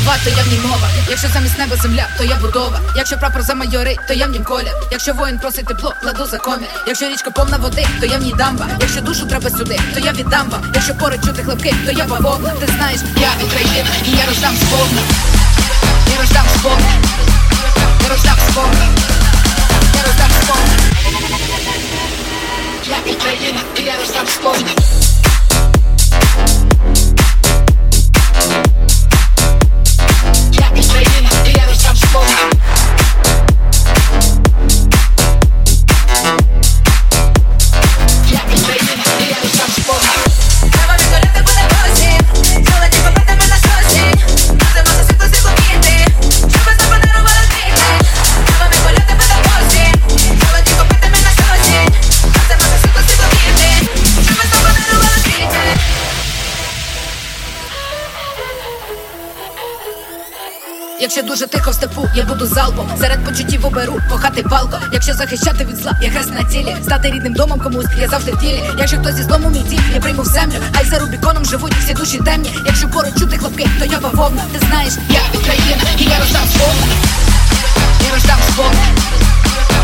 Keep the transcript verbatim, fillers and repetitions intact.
трава, то я в ній мова. Якщо замість неба земля, то я будова. Якщо прапор замайорить, то я в нім колір. Якщо воїн просить тепло, кладу за комір. Якщо річка повна води, то я в ній дамба. Якщо душу треба сюди, то я віддам вам. Якщо поруч чути хлопки, то я бавовна. Ти знаєш, я Україна, і я роздам сповна. Я роздам сповна. Я роздам сповна. Я роздам сповна. Я Україна, і я роздам сповна. Якщо дуже тихо в степу, я буду залпом. Серед почуттів оберу кохати палко. Якщо захищати від зла, я хрест на цілі. Стати рідним домом комусь, я завжди в тілі. Якщо хтось із дому мій дім, я прийму в землю. Хай за Рубіконом живуть всі душі темні. Якщо поруч чути хлопки, то я бавовна. Ти знаєш, я Україна, і я роздам сповна. Я роздам сповна.